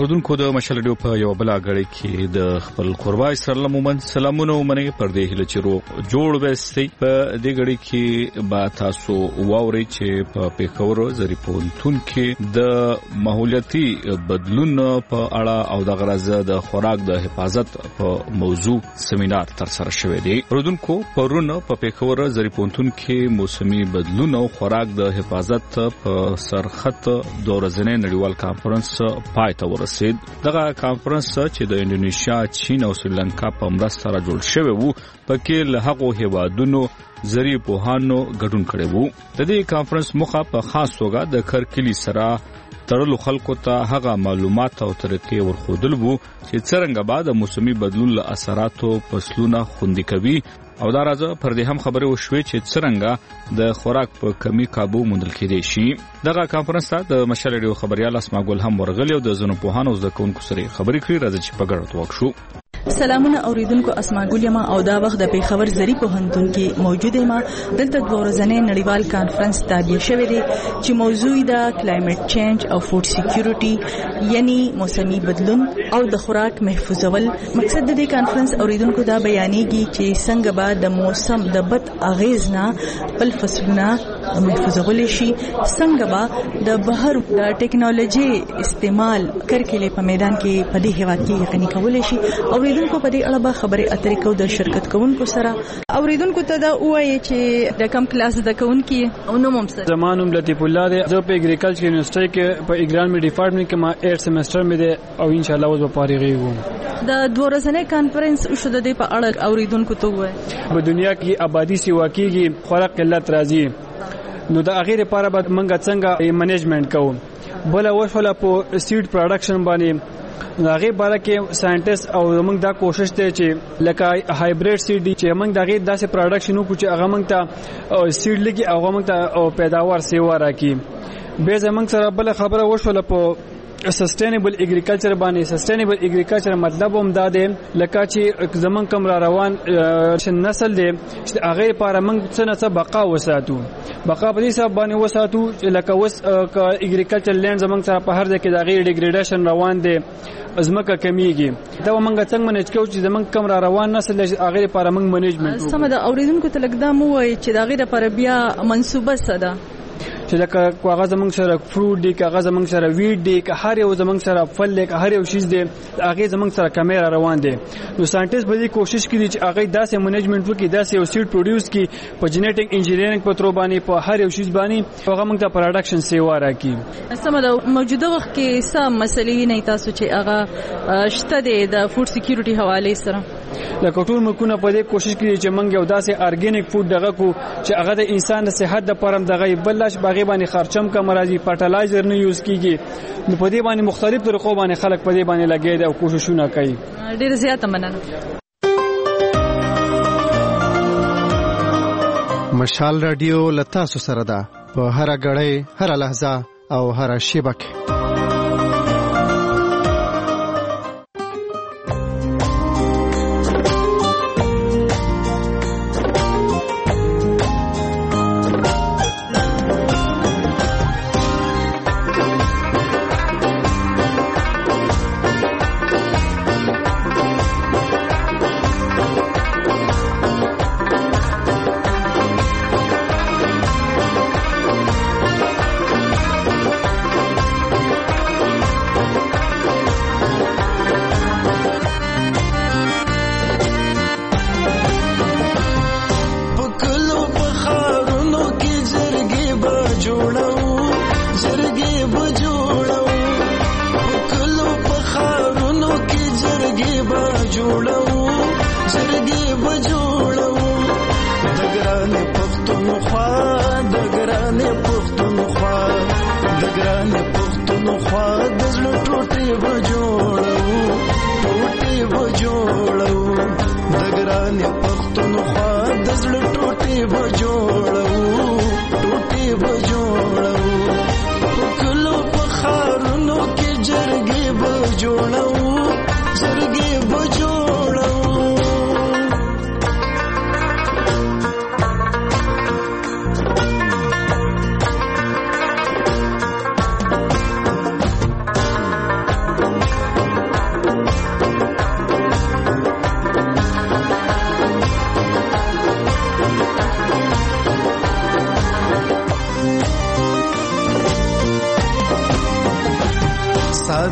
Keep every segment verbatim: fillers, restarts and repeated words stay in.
اردوونکو د مشال ډیو په یو بل غړي کې د خپل قربا اسرائیل مومن سلامونه ومني پر دې هله چې رو جوړ وستي په دې غړي کې با تاسو واوري چې په پیښور زری پونتون کې د ماحولیاتي بدلون په اړه او د غرض د خوراک د حفاظت په موضوع سیمینار تر سره شوی دی. اردوونکو پرونه په پیښور زری پونتون کې موسمي بدلون او خوراک د حفاظت په سرخط دورزنه نړیوال کانفرنس پای ته ورسید. دغه کانفرنس چې د انډونیشیا، چین او سریلانکا په مرسته سره جوړ شوی وو پکې له هغو هیوادونو زری پوهانو ګډون کړي وو. د دې کانفرنس مخه په خاص توګه د کرکلی سره تړلو خلکو ته هغه معلومات او طریقې ورخودل وو چې څنګه بعد موسمي بدلون له اثراتو فصلونه خوندي کوي او دا راځه پر دې هم خبره وشوي چې څنګه د خوراک په کمی قابو موندل کېدی شي. دغه کانفرنس ته د مشال ډیو خبريال اسماء ګل هم ورغلی او د زنو پوهانو زده کوونکو سره خبرې کړې. راځي چې په ګډه وکړو. سلامونه اوریدونکو، اسماء ګل یم او دا وخت د پیښور زری پوهنتون کې موجوده ما دلته د ورځنې نړیوال کانفرنس تابع شوی دی چې موضوع د کلایمټ چینج او فود سکیورټي یعنی موسمي بدلون او د خوراک محفوظول. مقصد د دې کانفرنس اوریدونکو دا بیانېږي چې څنګه به د موسم د بد اغیز نه بل فصلونه محفوظول شي، څنګه به د بهر د ټیکنالوژي استعمال کرکلې په میدان کې په دې هیواد کې یقیني کول شي. اوریدونکو په دې اړه به خبرې اترې کوو د شرکت کوونکو سره. اوریدونکو ته دا وایي چې د کم کلاس د کوونکی او نوم هم سره زمانوم لطیف الله دی. زه په اګریکلچر یونیورسيټي کې په اګرانمي ډپارټمنټ کې ما ایټ سیمستر مې دی او ان شاء الله اوس به فارغ یم. د دورځنې کانفرنس شو د دې په اړه اوریدونکو ته وایي په دنیا کې آبادی سیوا کېږي، خوراک قلت راځي، نو د اخیر لپاره به موږ څنګه منیجمنت کوو. بل وشوله په سیډ پروډکشن باندې هغه باره کې ساينټیست او موږ دا کوشش ته چې لکه هایبریډ سیډ چې موږ دغه داسې پروډکشن وکړو چې هغه موږ ته سیډ لګي او موږ ته پیداوار سیوا راکړي. به زموږ سره بل خبره وشوله په سسټینبل اګریکلچر باندې. سسټینبل اګریکلچر مطلب هم دا دی لکه چې زمون کوم را روان نسل دی چې هغه لپاره موږ څه نه څه بقا وساتو. بقا په دې حساب باندې وساتو چې لکه وس اګریکلچر لینډ زمون سره په هر ځای کې د غیر ډیګریډیشن روان دی، ازمکه کمیږي. دا موږ څنګه منیج کوو چې زمون کوم را روان نسل هغه لپاره موږ منیجمنت وکړو. سم د اوریدونکو ته لګدا مو وایي چې دا غیر لپاره بیا منسوبه ساده چې لکه کاغذ زمنګ سره فروټ دی، کاغذ زمنګ سره ویټ دی، که هر یو زمنګ سره فل دی، که هر یو شیز دی، هغه زمنګ سره کیمرا روان دی. نو ساينټیست به دې کوشش کوي چې هغه داسې منیجمنت وکړي، داسې یو سیډ پروډوس کړي په جنیټیک انجینیرینګ په تر باندې په هر یو شیز باندې هغه موږ ته پروډکشن سیوا راکړي. سم د موجوده وخت کې سم مسلې نه تاسو چې هغه شته د فود سکیورټي حواله سره لکه ټول مکونه په دې کوشش کوي چې موږ یو داسې ارګینیک فود دغه کو چې هغه د انسان د صحت لپاره دغه بلش باغې باندې خرچم کم راځي، فرټیلایزر نه یوز کیږي. نو په دې باندې مختلف طریقو باندې خلک په دې باندې لګي دي او کوششونه کوي. ډیر زیاته مننه. مشال رادیو لتا سره ده په هر غړې، هر لحظه او هر شیبه.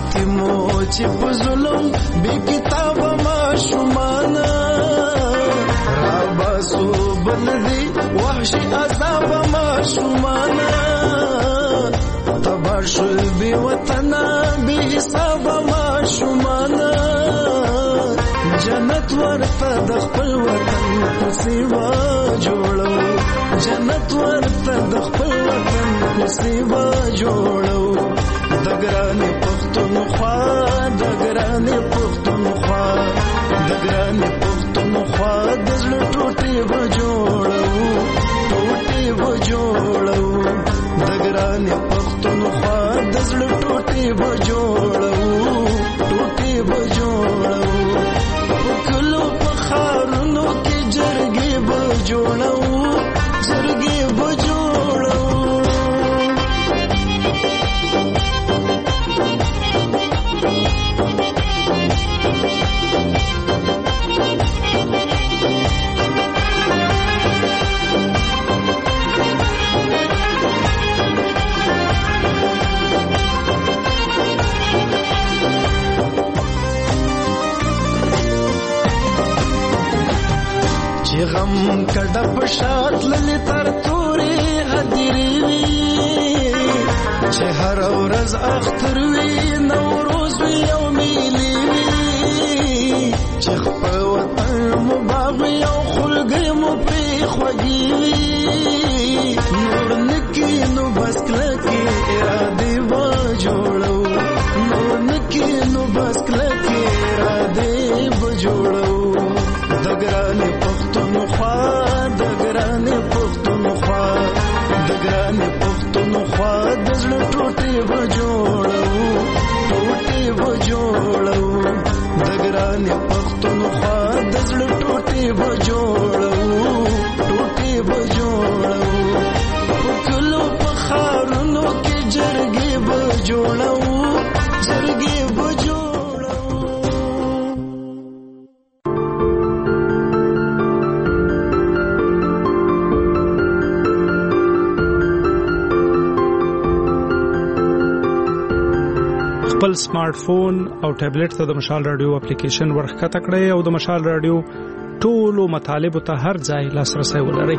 یتیمو چې په ظلم بې کتابه ماشومانه راباسو بلدي وحشي عذابه ماشومانه تبار شل بې وطنه بې حسابه ماشومانه جنت ورته د خپل وطن په سیوا جوړو جنت ورته د خپل وطن په سیوا جوړو د ګرانې پښتونخوا د ګرانې پښتونخوا د ګرانې پښتونخوا د زړه ټوټې به جوړو ټوټې به جوړو د ګرانې پښتونخوا د زړه ټوټې به جوړو ټوټې به جوړو کلو په خارونو کې جرګې به جوړو جرګې به جوړو غم کډه په شات للی تر تورې هدیری وی چې هر ورځ اختر وی نوروز وی او میلی وی چې خپل وطن مو باغ او خلګي مو پری خوږی وی نور نکی نو بس کلکی اراده و جوړو نور نکی نو بس کلکی اراده و جوړو د ګرانې پښتونخوا د ګرانې پښتونخوا د ګرانې پښتونخوا د زړه ټوټې به جوړو ټوټې به جوړو د ګرانې پښتونخوا د زړه ټوټې به جوړو ټوټې به جوړو په کلو په خارونو کې جرګې به جوړو جرګې به جوړو خپل سمارټ فون او ټابلیټ ته د مشال رادیو اپلیکیشن ورخته کړئ او د مشال رادیو ټولو مطالب ته هر ځای لاسرسي ولرئ.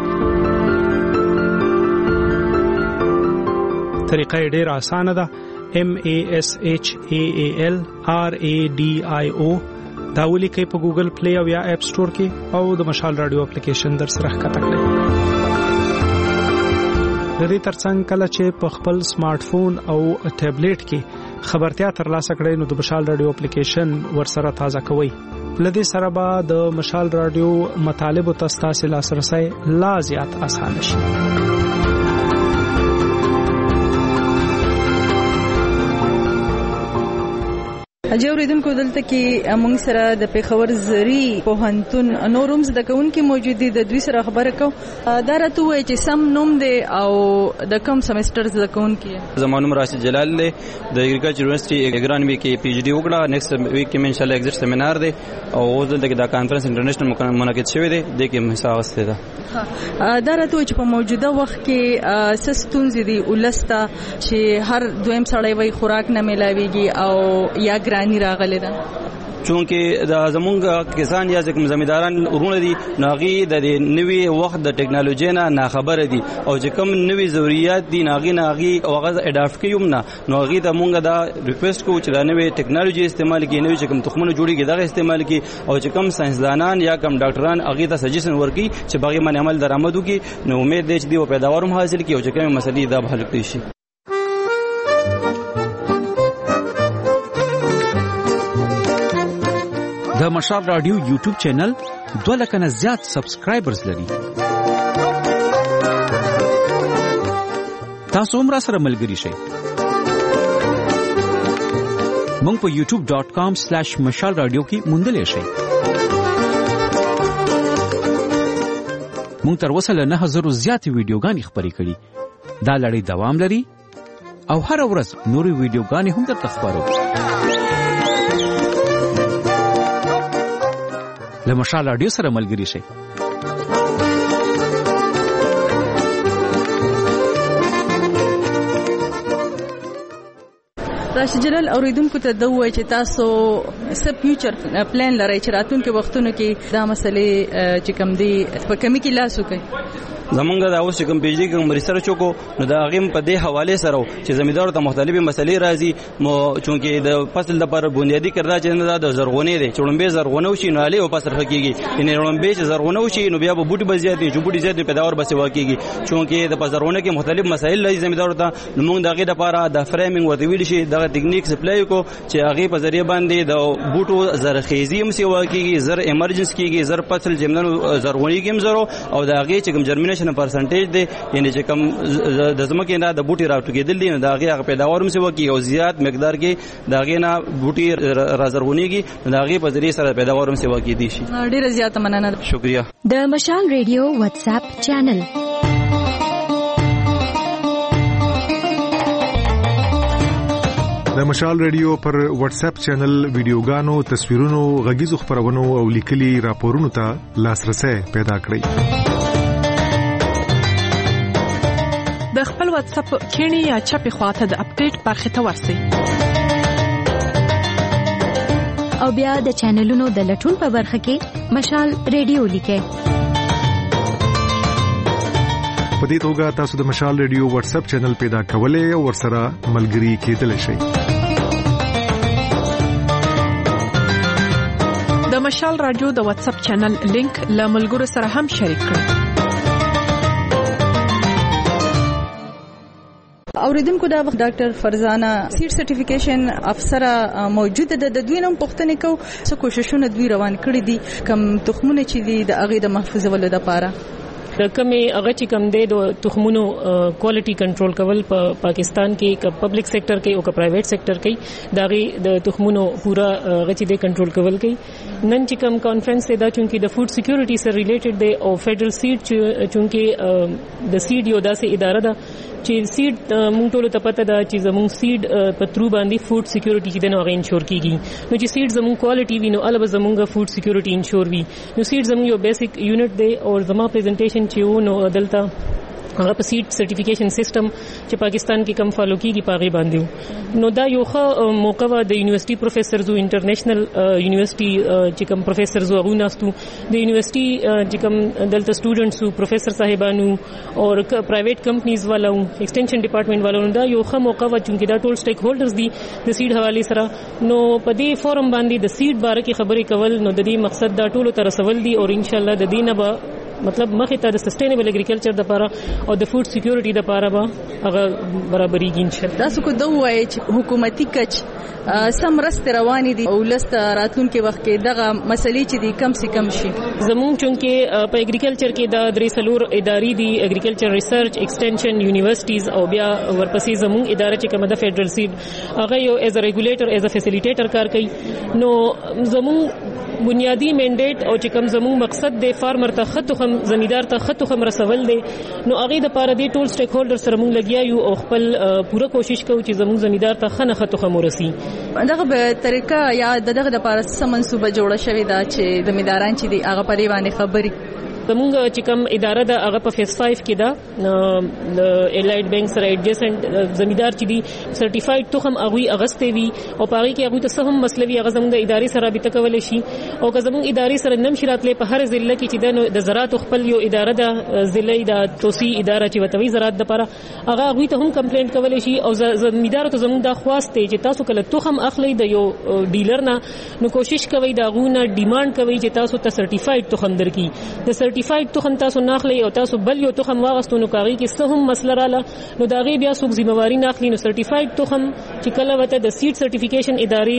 طریقه ډېره اسانه ده. M A S H A A L R A D I O دا ولیکئ په ګوګل پلی او یا اپ سٹور کې او د مشال رادیو اپلیکیشن در سره ښکته کړئ. د دې ترڅنګ کله چې په خپل سمارټ فون او ټابلیټ کې خبرتیا ترلاسه کړئ نو د مشال رادیو اپلیکیشن ورسره تازه کوئ. لدې سره به د مشال رادیو مطالب او تاسو لاسرسي لا زیات اسانه شي. اجوریدونکو دلته کې موږ سره د پیښور زری پوهنتون نورمز د کونکي موجود دي. د دوی سره خبره کو دا راته وایي چې سم نوم دی او د کوم سمستر د کونکي. زمانوم راشد جلال له د اګریکلچر یونیورسيټي اګرانوي کې پی ایچ ډي وکړه. نیکسټ ویک کې ان شاء الله ایگزیټ سیمینار دی او دلته کې دا کانفرنس انټرنیشنل منعقد شوی دی د کې حصہ واستې ده. دا راته وایي چې په موجوده وخت کې سستونز دي ولسته چې هر دویم سړی وای خوراک نه ملاويږي او یا ګرانی راغله ده. چونکه دا زمونږ کسان یا کوم زمینداران ورونه دي ناغي د نوي وخت د ټکنالوژي نه ناخبره دي او چې کوم نوي ضرورت دي ناغي ناغي اوغه اډاپټ کیوم نه ناغي د مونږ دا ریکوست کو چې دا نوي ټکنالوژي استعمال کی نوي چې کوم تخمونه جوړیږي دا استعمال کی او چې کوم ساينسدانان یا کوم ډاکټران اغه ته سجیشن ورکي چې باغی باندې عمل درآمد وکي نو امید دي چې دی او پیداوار هم حاصل کی او چې کوم مسلې دا حل کړي شي. د مشال رادیو یوټیوب چینل دوه لک نه زیات سبسکرایبرز لري. تاسو هم را سره ملګری شئ. مونږ په یوټیوب ډاٹ کام سلیش مشال رادیو کې موندلې شئ. مونږ تر اوسه له نه هزار زیات ویډیوګانې خپرې کړي. دا لړۍ دوام لري او هر ورځ نورې ویډیوګانې هم درته خپرو. له مشال رادیو سره ملګری شئ. راشد جلال اوریدونکو ته د وای چې تاسو سب فیوچر پلان لرئ چې راتلونکي وختونو کې دا مسلې چې کوم دي په کمی کې لاس وکړي؟ زمونږ دا اوس کوم پیجدي کوم ریسرچ وکړو نو دا غیم په دې حواله سره چې زمیندار ته مختلفه مسلې راځي مو چونکې د فصل لپاره بنیادی کردار چې نه د زرغونې دي چړمبه زرغونه شي نو علي او فصل حقيقي ان چړمبه چې زرغونه شي نو بیا به بوټي بزیات دي چې بوټي زیات پیداوار به واقعيږي چونکې د زرغونه کې مختلف مسایل لري زمیندار ته نو موږ دغه لپاره د فريمینګ ورته ویل شي دغه ټیکنیکس اپلای کو چې هغه په ذریعہ باندې د بوټو زرخیزي هم سی واقعيږي زر ایمرجنس کیږي زر فصل جمنن زرغونی کې زرو او د هغه چې کوم جرمینیشن پرسنټیج دی یعنی چې کوم د زمکه نه د بوټي راټوکېدل دي د هغه پیداوار هم سی واقعي او زیات مقدار کې د هغه نه بوټي رازرغونیږي د هغه په ذریعہ سره پیداوار هم سی واقعي دي شي. ډیره زیاته مننه. شکریا. د مشال ریډیو واتس اپ چینل د مشال ریډیو پر واتس اپ چینل ویډیوګانو تصویرونو غږیزو خبرونو او لیکلي راپورونو ته لاسرسي پیدا کړئ. د خپل واتس اپ کینی یا چپی خواته د اپډیټ برخه ته ورسئ او بیا د چینلونو د لټون په برخه کې مشال ریډیو لیکئ. په دې توګه تاسو د مشال ریډیو واتس اپ چینل پیدا کولای او ورسره ملګري کېدلی شئ. د مشال رادیو د واتس اپ چینل لینک له ملګرو سره هم شریک کړئ. اوریدونکو دا وخت ډاکټر فرزانه سیډ سرټیفیکیشن افسر موجوده ده د دوی نوم پوښتنه کو څه کوششونه دوی روان کړی دي کم تخمونه چې دي د هغه د محفوظولو لپاره د کمې هغه چې کم دی د تخمونو کوالټي کنټرول کول په پاکستان کې ک پبلک سېکټر کې او ک پرایویټ سېکټر کې داغي د تخمونو پورا هغه چې دی کنټرول کول کوي. نن چې کم کانفرنس دا چونکی د فود سکیورټي سره ریلیټډ دی او فدرل سیډ چونکی د سیډ یو داسې اداره ده چې سیډ مونږ ټول ته پته ده چې زموږ سیډ په ترو باندې فود سکیورټي چې د نو انشور کیږي نو چې سیډ زموږ کوالټي وي نو البته زموږ فود سکیورټي انشور وي نو سیډ زموږ یو بیسیک یونټ دی او زما پریزنټیشن چې نو دلته هغه په سیټ سرټیفیکیشن سیستم چې پاکستان کې کم فالو کیږي پاغي باندې نو دا یو ښه موقع و د یونیورسيټي پروفیسرز او انټرنیشنل یونیورسيټي چې کم پروفیسرز او غوناستو د یونیورسيټي چې کم دلته سټوډنټس او پروفیسر صاحبانو او پرایویټ کمپنیز والو ایکسټنشن ډپارټمنټ والو دا یو ښه موقع و چې دا ټول سټیک هولډرز دي د سیټ حواله سره نو په دې فورم باندې د سیټ باره کې خبرې کول نو د دې مقصد دا ټول تر رسول دي او ان شاء الله د دینه به مطلب مخه ته د سستینبل اګریکلچر د لپاره او د فود سکیورټي د لپاره به هغه برابرېږي ان شاء الله. تاسو کو دوه وایي چې حکومتي کچ سم رست رواني دي او لست راتلونکو وخت کې دغه مسلې چې دي کم سي کم شي. زموږ چونکې په اګریکلچر کې د درې سلور ادارې دي اګریکلچر ریسرچ ایکسټنشن یونیورسيټیز او بیا ورپسې زموږ اداره چې کومه د فدرل سیډ هغه یو ایز ا ریګولیټر ایز ا فیسیلیټیټر کار کوي نو زموږ بنیادی منډیټ او چې کوم زموږ مقصد د فارمر ته خطو هم زمیدار ته خطو هم رسول دي نو هغه د پاره دی ټول سټیک هولډر سره موږ لګیا یو او خپل پوره کوشش کوو چې زموږ زمیدار ته خنه خطو هم ورسي. دغه به طریقه یا دغه د پاره سم منسوبه جوړه شوې ده چې زمیداران چې دی هغه پرې باندې خبري زموږ چې کوم اداره ده هغه په فیس پنځه کې ده د الایډ بانک سره ایڈجسنټ زمیدار چې دي سرټیفاید تخم هغه اغستې وي او پاره کې هغه ته سهم مسلوي هغه زموږ د ادارې سره رابطه کول شي او که زموږ ادارې سره نم شراتلې په هر ضلع کې چې د زراعت خپل یو اداره ده ضلعي د توسي اداره چې وتوي زراعت د لپاره هغه هغه ته هم کمپلینټ کول شي او زمیدار ته زموږ د خواسته چې تاسو کله تخم اخلي د یو ډیلر نه نو کوشش کوي دا غونه ډیماند کوي چې تاسو ته سرټیفاید تخم درکې د سرټیفاید تخم تاسو ناخلي او تاسو بل یو تخم واغستو نو کاږي کې څه هم مسله رااله نو داغي بیا څوک ذمہواری ناخلي نو سرټیفاید تخم چې کله وته د سیډ سرټیفیکیشن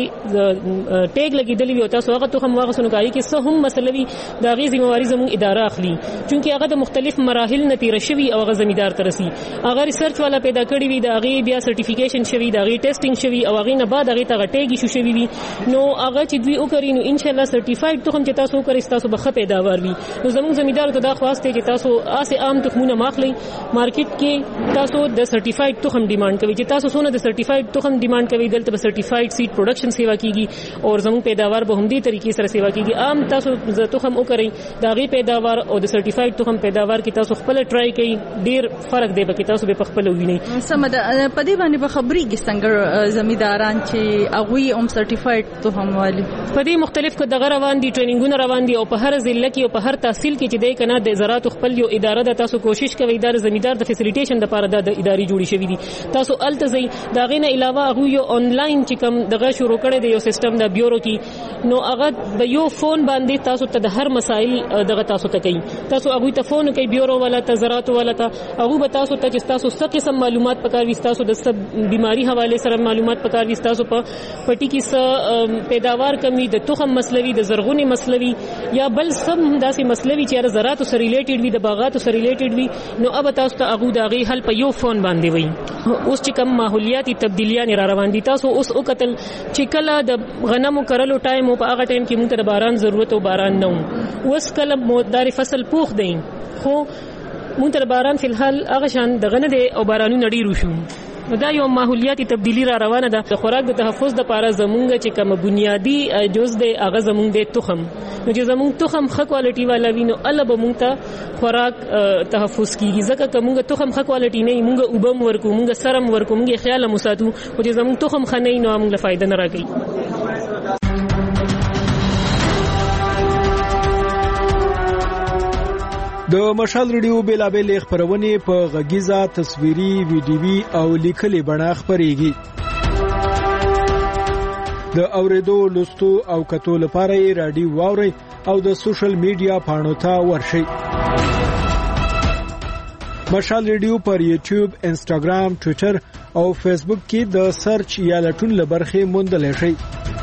ادارې ټیګ لګیدلی وي تاسو هغه تخم واغستو نو کاږي کې څه هم مسله وي داغي ذمہواری زموږ اداره اخلي چونکی هغه د مختلف مراحل نتیره شوی او هغه زمیدار ترسي هغه ریسرچ والا پیدا کړی وي داغي بیا سرټیفیکیشن شوی داغي ټیسټینګ شوی او هغه نه بعد هغه ته ټیګ شو شوی وي نو هغه چې دوی وکړي نو ان شاء الله سرټیفاید تخم چې تاسو وکړئ تاسو به ښه پیداوار وي نو زموږ زمیدار ته دا خواسته چې تاسو اسه عام تخمونه ماخلي مارکیټ کې تاسو د سرټیفاید تخم ډیماند کوي چې تاسو سونه د سرټیفاید تخم ډیماند کوي دلته به سرټیفاید سیډ پروډکشن سیوا کیږي او زموږ پیداوار به هم دې طریقې سره سیوا کیږي. عام تاسو د تخم وکړئ دا غي پیداوار او د سرټیفاید تخم پیداوار کې تاسو خپل ټرای کړئ ډیر فرق دی به تاسو به خپل وینئ. سمد په دې باندې به خبري کې څنګه زمیداران چې هغه هم سرټیفاید تخم والی په دې مختلف کو دغه روان دي ټریننګونه روان دي او په هر ضلع کې او په هر تحصیل کې چې د کنه د زراعت خپل یو اداره د تاسو کوشش کوي د زمیدار د فیسیلیټیشن لپاره د ادارې جوړې شوې دي. تاسو التزي دا غینه علاوه هغه یو انلاین چې کوم دغه شروع کړي دی یو سیستم د بیورو کې نو هغه د یو فون باندې تاسو ته د هر مسائل دغه تاسو ته کوي. تاسو هغه ته فون کوي بیورو والا ته زراعت والا ته هغه به تاسو ته چې تاسو څه قسم معلومات پکار وي تاسو د سب بیماری حواله سره معلومات پکار وي تاسو په پټي کې څه پیداوار کمی د تخم مسلوي د زرغونی مسلوي یا بل سم داسې مسلوي چې زراعت سره ریلیټډ وي د باغات سره ریلیټډ وي نو اب تاسو ته هغه د غي حل په یو فون باندې وي. اوس چې کوم ماحولیاتي تبدیلیاں را روان دي تاسو اوس او قتل چې کله د غنمو کرلو ټایم او په هغه ټایم کې موږ ته باران ضرورت او باران نه و اوس کله مودار فصل پوخ دی خو موږ ته باران فی الحال هغه شان د غنه دی او بارانونه ډیر شو. دا یو ماحولیاتي تبدیلی را روانه ده. د خوراک د تحفظ د لپاره زمونږ چې کوم بنیادی جز دی هغه زمونږ د تخم نو چې زمونږ تخم ښه کوالټي والا وي نو الله به مونږ ته خوراک تحفظ کیږي ځکه که مونږ تخم ښه کوالټي نه مونږ اوبم ورکو مونږ سرم ورکو مونږ خیال مو ساتو او چې زمونږ تخم ښه نه نو مونږ له فائدہ نه راګي. د مشال ریډیو بیلابل خبرونه په غږیزه تصویري ویډیوي او لیکلي بڼه خبريږي. د اوریدو لوستو او کتو لپاره یې رادیو واوري او د سوشل میډیا پاڼو ته ورشئ. مشال ریډیو پر یوټیوب، انسټاګرام، ټوئیټر او فیسبوک کې د سرچ یا لټون لبرخه موندل شي.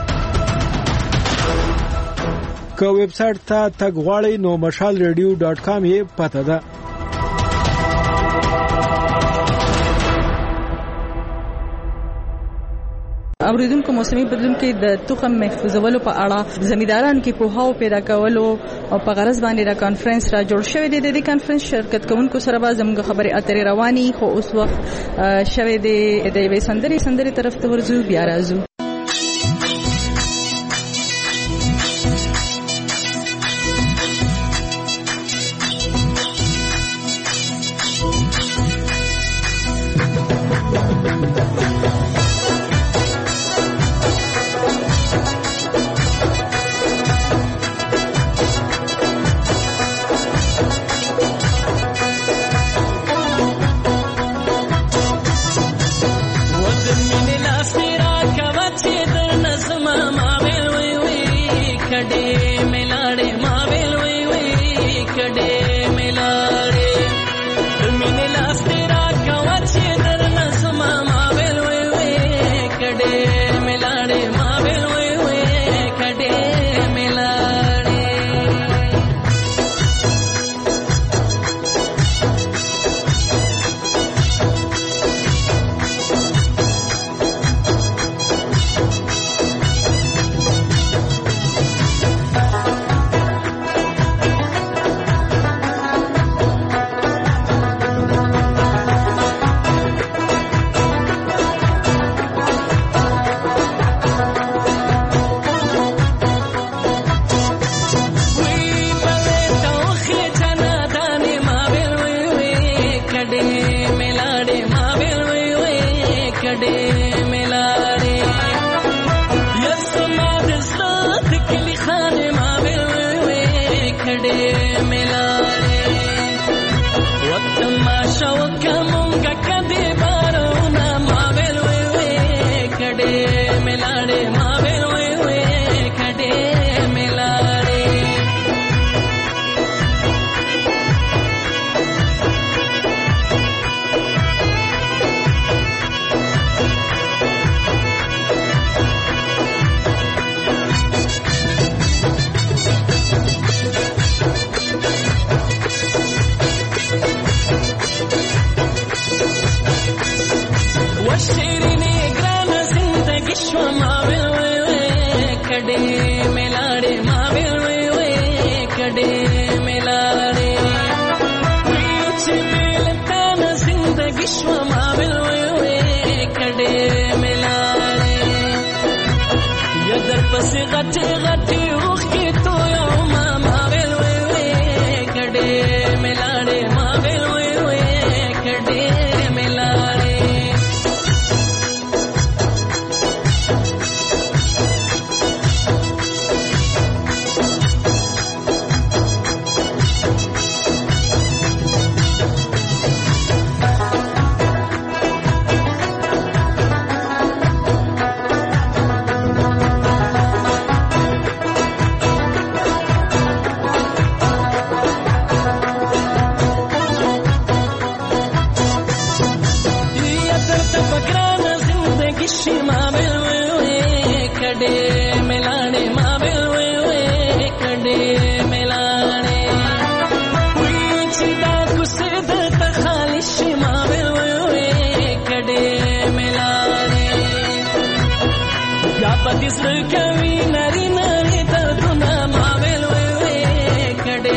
که ویب سټ ته تګ غواړئ نو مشال ریډیو ډاټ کام یې پته ده. اوریدونکو موسمي بدلون کې د تخم محفوظولو په اړه زمیداران کې پوهاو پیدا کولو او په غرض باندې د کانفرنس را جوړ شوی دی. د کانفرنس شرکت کوونکو سره به زموږ خبرې اترې رواني خو اوس وخت شوی دی د یوې سندرې سندرې طرف ته ورځو بیا راځو. کډې ملاړې ما وې وې کډې ملاړې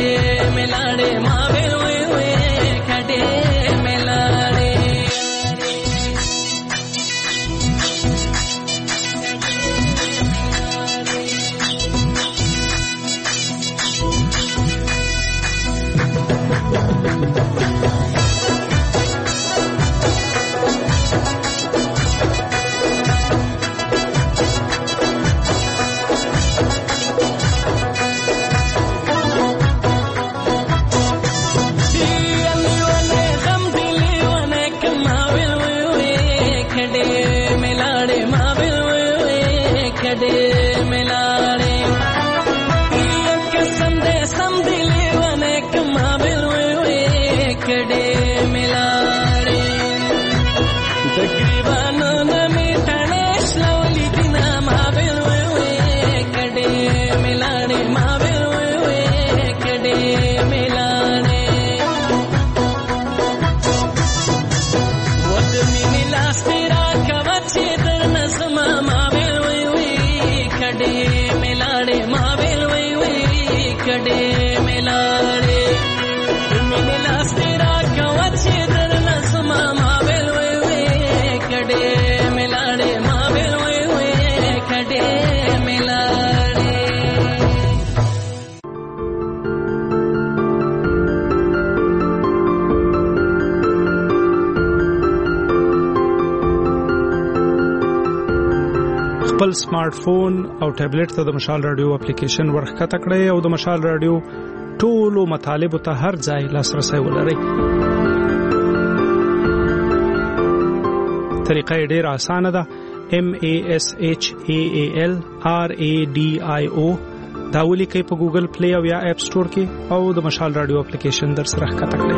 ملاړې ما وې وې وې کډې ملاړې خپل سمارټ فون او ټابلیټ ته د مشال رادیو اپلیکیشن ورخکته کړئ او د مشال رادیو ټولو مطالب ته هر ځای لاسرسي ولرئ. طریقه ډیره اسانه ده. M A S H A A L R A D I O دا ولیکئ په ګوګل پلی او یا اپ سٹور کې او د مشال رادیو اپلیکیشن در سره ښکته کړئ.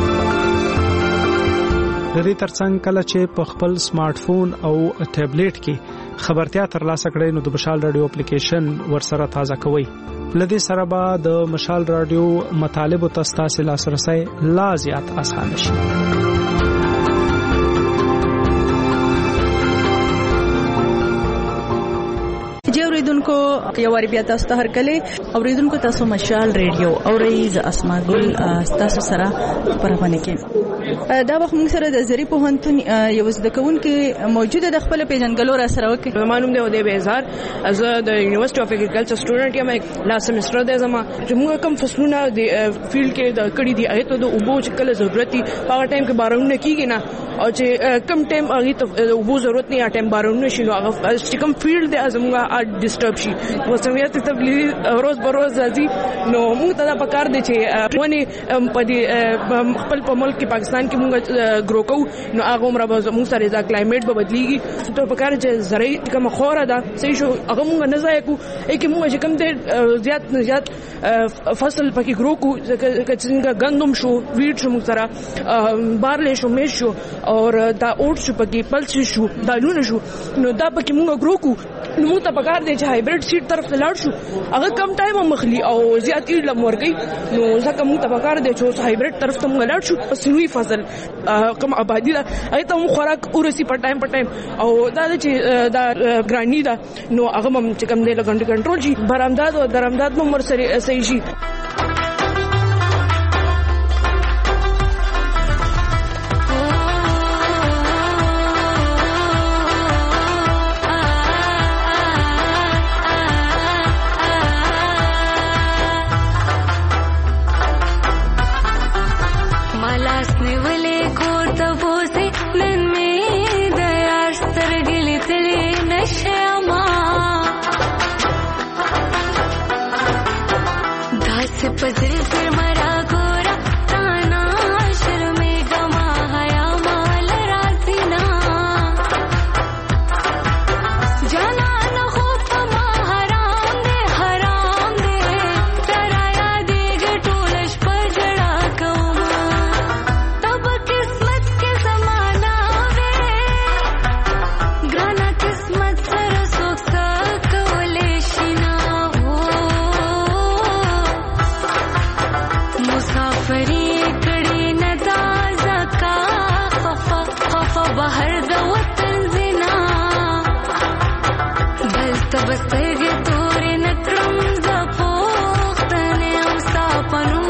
د دې ترڅنګ کله چې په خپل سمارټ فون او ټابلیټ کې خبرتیا ترلاسه کړئ نو د مشال رادیو اپلیکیشن ورسره تازه کوئ. لدې سره به د مشال رادیو مطالب او تاسو لاسرسي لا زیات اسانه شي. اوریدونکو یو واری بیا تاسو ته هرکله اوریدونکو تاسو مشال ریډیو اورئ ز اسماء ګل تاسو سره پرونه کې دا وخت موږ سره د زری په هنتون یو زده کوونکې موجوده د خپل پیژنګلو را سره وکړي. معلوم دی د بیزار از د یونیورسيټي اف اګریکلچر سټوډنټ یم لاست سمستر د زما چې موږ کوم فصلونه د فیلډ کې د کړي دی ایته د اوبو چې کله ضرورت دی هغه ټایم کې بارونه کیږي نه او چې کم ټایم هغه ته اوبو ضرورت نه ټایم بارونه شي نو هغه چې کوم فیلډ دی از موږ ډیسټرب شي موسمیات تبدیلی روز بروز راځي نو موږ ته په کار دی چې ونی په دې خپل په ملک کې پاکستان کې موږ ګرو کو نو هغه عمر به موږ سره دا کلایمټ به بدلیږي ته په کار چې زرعي کوم خوره ده صحیح شو هغه موږ نه ځای کو کې موږ چې کوم دې زیات زیات فصل پکې ګرو کو څنګه غندم شو ویټ شو موږ سره بارلې شو میش شو او دا اوټ شو پکې پلس شو دا لونه شو نو دا پکې موږ ګرو کو نو موږ ته په کار دی چې هایبریډ سیډ طرف ته لاړ شو هغه کم ټایم مخلي او زیات یې لم ورګي نو ځکه موږ ته په کار دی چې هایبریډ طرف ته موږ لاړ شو سنوي فصل کوم آبادی ده هغه ته موږ خوراک ورسي په ټایم په ټایم او دا چې دا ګرانی ده نو هغه هم چې کوم دی لګنډ کنټرول شي برامداد او درامداد نمبر سره صحیح شي. पजल फिर मरा गोरा ताना शर्मे गमा हया माल राजीना जाना न हो पमा हराम दे हराम दे तराया देग टोलश पजड़ा कौमा तब किस्मत के समाना वे ग्राना किस्मत सर सोख सकवले शिना मुसाफरी कड़ी नदाजा का खफा खफा बाहर द वतन जिना बस तबस्तगे तोरे नक्रम ज पोख्तने उसा पनु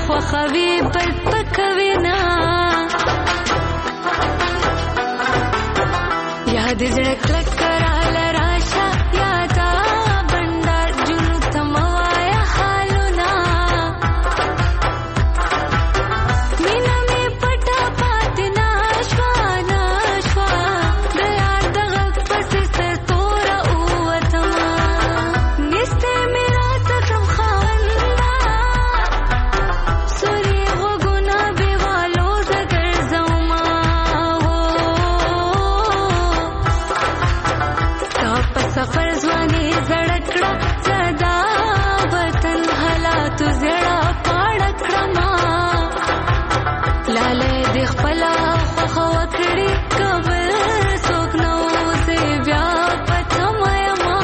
خوخوي بد پکوي نا یاد زړه کلک کراله راشه یادا بندر جنو تموایا حالونا مینا می پټا پاتنا شوا نشوا د یار دغه پس ستور اوتما نسته میرا تکم خواندا سوري وګنا بیوالو زګر زوما سفر ځواني زړکړه صدا وطن حالات زړه پاړکړه ما لاله د خپل خو وکړي کبل څوک نو سي بیا پټمای ما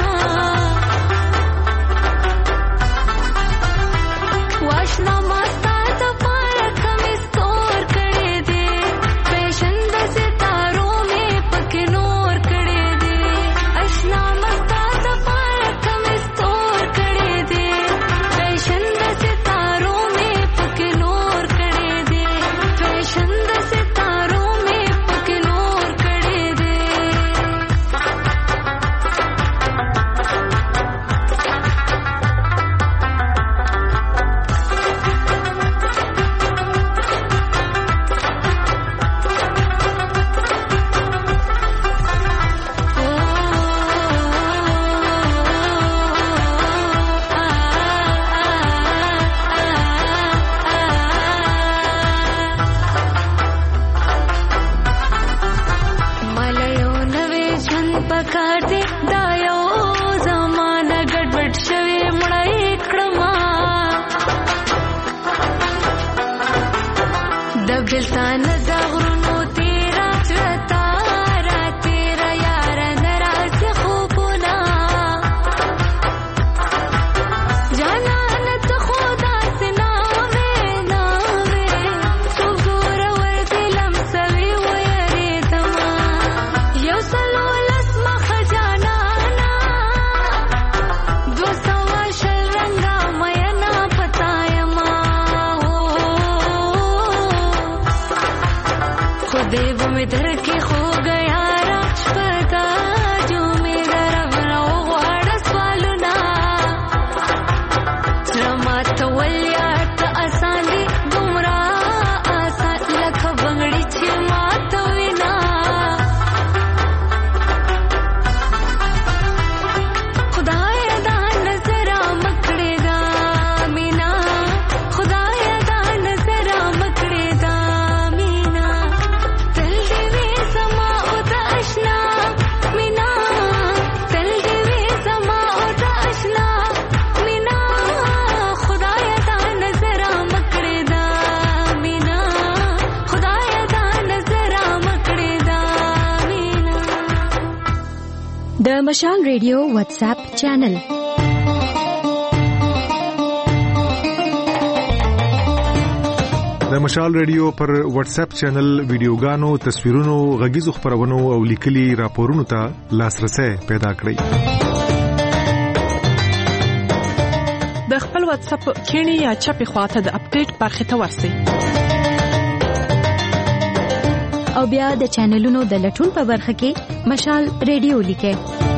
واشنا مستا ته پار کمې ستور کړې دي پېشن د ستارو مې پکې نور کړې دي اشنا مستا ته پار کمې ستور کړې دي پېشن د ستارو مې پکې نور کړې دي پېشن د ستارو مې پکې نور کړې دي مالا یو نوې ژوند پکار دی دا یو زمانه ګډوډ شوې مړه یې کړما د بېلتان د غرونو تېره زړه تاره تېره یاره نه راځي خوبونه جانانه ته خو داسې ناوې ناوې څوک زورور دې لمسوي ویرېدمه یو سلو لس مخه جانانه دوه سوه شل رنګه میینه پتا یمه خدای به مې درکې خوږ یاره شپه جو مې د رب نه وغواړه سوالونه زړه ماتول یار ته اسان دي دومره اسان لکه بنګړي چې ماتوي نه خدایا دا نظر مکړې دا مینا خدایا دا نظر مکړې دا مینا تل دې وي زما او د آشنا مینا تل دې وي زما او د آشنا مینا خدایا دا نظر مکړې دا مینا خدایا دا نظر مکړې دا مینا د مشال ریډیو واتس اپ چینل د مشال ریډیو پر واتس اپ چینل ویډیوګانو تصویرونو غږیزو خبرونو او لیکلي راپورونو ته لاسرسي پیدا کړئ د خپل واتس اپ کینی یا چپی خواته د اپډیټ برخه ته ورسئ او بیا د چینلونو د لټون په برخه کې مشال ریډیو لیکئ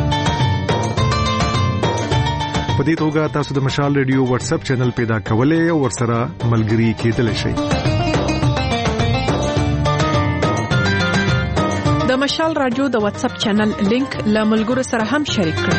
په دې توګه تاسو د مشال ریډیو واتس اپ چینل پیدا کولای او ورسره ملګري کېدلی شئ د مشال رادیو د واتس اپ چینل لینک له ملګرو سره هم شریک کړئ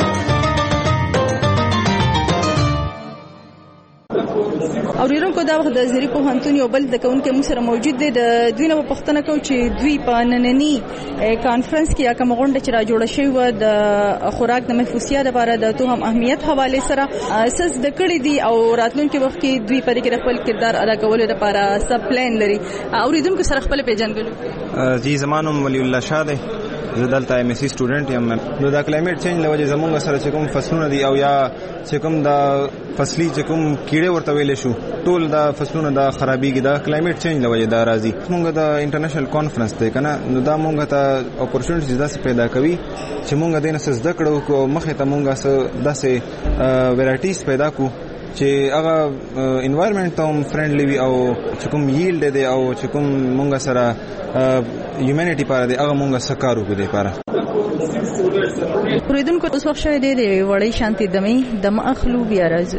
اوریدونکو دا وخت د زری په هانتون یو بل د کونکو موږ سره موجود دي د دوی نه پښتنه کو چې دوی په نننی کانفرنس کې کوم غونډه چې را جوړه شوې و د خوراک د محفوظیت لپاره د توهم اهمیت حواله سره اساس د کړې دي او راتلونکي وخت کې دوی په دې کې خپل کردار ادا کولو لپاره سب پلان لري اوریدونکو سره خپل پیژنګلو جی زمانم ولی الله شاده زه دلته ایم ایس سی سټوډنټ یم نو دا کلایمټ چینج لوجه زمونږ سره چې کوم فصلونه دي او یا چې کوم دا فصلي چې کوم کیړه ورته ویل شو ټول دا فصلونه دا خرابېږي دا کلایمټ چینج لوجه دا راځي مونږ دا انټرنیشنل کانفرنس ته کنه نو دا مونږ ته اپورچونټیز داسې پیدا کوي چې مونږ د نس زده کړو کو مخه ته مونږه داسې ویرایټیز پیدا کو چې هغه انوایرنمنت ته فرندلی وي او چې کوم ییلډ دی او چې کوم مونږ سره هیومانیټي پاره دی هغه مونږ سکارو په دې پاره. اوریدونکو اوس وخت شوی دی د وړۍ شانتي دمې دم اخلو بیا راځو.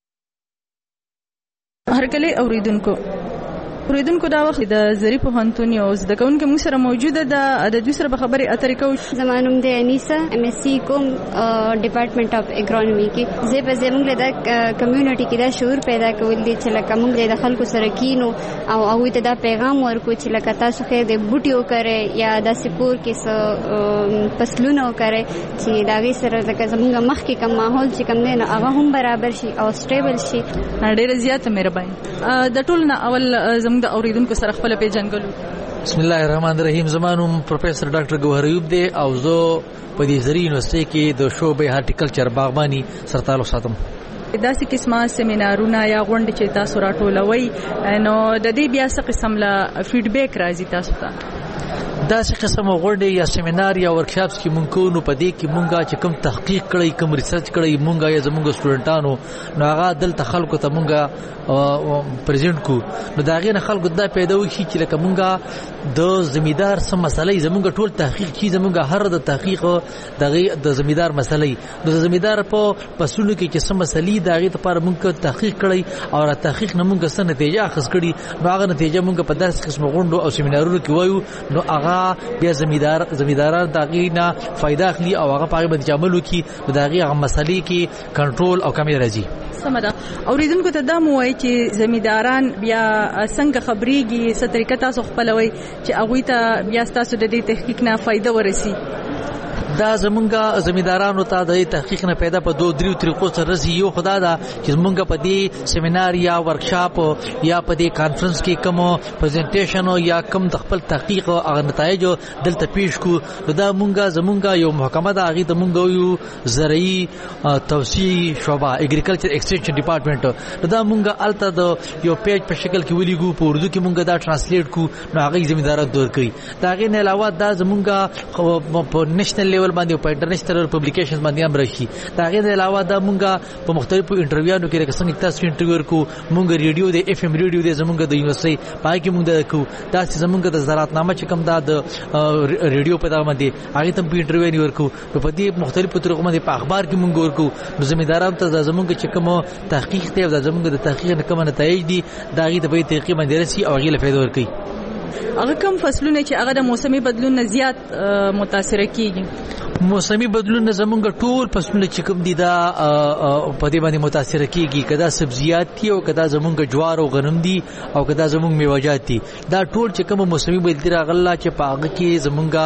هر کله اوریدونکو اوریدونکو دا وخت د زری پوهنتون یو زده کوونکی موږ سره موجوده ده. د دوی سره به خبرې اترې کوو. زما نوم دی انیسا، ایم ایس سی کوم ډپارټمنټ اف اګرونومي کې. زه به زموږ له کمیونټي کې دا شعور پیدا کول دي چې لکه موږ د خلکو سره کینو او هغوی ته دا پیغام ورکو چې لکه تاسو خیر د بوټي وکړئ یا داسې کور کې څه فصلونه وکړئ چې د هغې سره لکه زموږ مخکې کوم ماحول چې کوم دی نو هغه هم برابر شي او سټیبل شي. ډېره زیاته مهرباني. د ټول نه اول د اوریدونکو سره خپل پیژنګلو. بسم الله الرحمن الرحیم. زمانوم پروفیسور ډاکټر ګوهر ایوب دی او زه په دې زری یونیورسيټي کې د شعبې هارټیکلچر باغباني سره تعلق ساتم. داسې قسمه سیمینارونه یا غونډې چې تاسو راټولوي نو د دې بیا څه قسم لا فیډبیک راځي تاسو ته؟ داسې قسم غونډې یا سیمینار یا ورکشاپس کې مونږ کو نو په دې کې مونږه چې کوم تحقیق کړی کوم ریسرچ کړی مونږه یا زموږ سټوډنټانو نو هغه دلته خلکو ته مونږه پریزنټ کو نو دا غي نه خلکو دا پیدا وشي چې لکه مونږه د زمیدار سم مسلې زموږ ټول تحقیق چې زموږ هر د تحقیق دغه د زمیدار مسلې د زمیدار په پسونو کې چې سم مسلې دغه لپاره مونږ تحقیق کړی او را تحقیق نه مونږ څه نتیجه اخیست کړي نو هغه نتیجه مونږ په داسې قسم غونډو او سیمینارونو کې وایو نو هغه بیا زمیدار زمیداران دغه نه فائدہ اخلي او هغه په باندې عمل وکړي دغه هغه مسلې کې کنټرول او کمی راځي. سمدا اوریدونکو ته دا مو وایي چې زمیداران بیا څنګه خبريږي څه طریقه تاسو خپلوي چې هغه ته بیا تاسو د دې تحقیق نه فائدہ ورسي؟ دا زمونږه زمیدارانو ته د تحقیق نه پیدا په دوه دریو طریقو سره رسي. یو خدا دا چې زمونږه په دې سیمینار یا ورکشاپ یا په دې کانفرنس کې کوم پریزنټیشن یا کوم د خپل تحقیق او هغه نتایج دلته پیښ کو دا مونږه زمونږه یو محکمه دا هغه ته مونږ یو زرعي توسيع شعبه اګریکلچر ایکسټنشن ډپارټمنټ دا مونږه الته د یو پیج په شکل کې ولیګو په اردو کې مونږه دا ترانسلیټ کو نو هغه زمیداران دور کوي. دا غي نه علاوه دا زمونږه په نېشنل لیول باندې په انټرنیشنل پبلیکیشنز باندې هم راشي. دا غي نه علاوه دا مونږه په مختلفو انټرویوانو کې څنګه تاسو انټرویو ورکو مونږ ریډیو د اف ام ریډیو د زمونږه د یونیورسيټي پای کې مونږ د کو دا چې زمونږه د زراعت نامه چې کوم دا د ریډیو په دغه باندې هغه ته په انټرویو ورکو په دې مختلفو طریقو باندې په اخبار کې مونږ ورکو نو زمیدارانو ته زمونږه چې کوم تحقیق ته د زمونږه د تحقیق نه کوم نتایج دي دا غي د به تحقیق باندې رسي او غي له فائدہ ورکي. هغه کوم فصلونه چې هغه د موسمي بدلون نه زیات متاثر کیږي؟ موسمي بدلون زمونږ ټول فصلونه چې کوم دي دا په دې باندې متاثر کیږي کدا سبزیات دي او کدا زمونږ جوار او غنم دي او کدا زمونږ میوه‌جات دي دا ټول چې کوم موسمي بدلون راغله چې پاغه کې زمونږ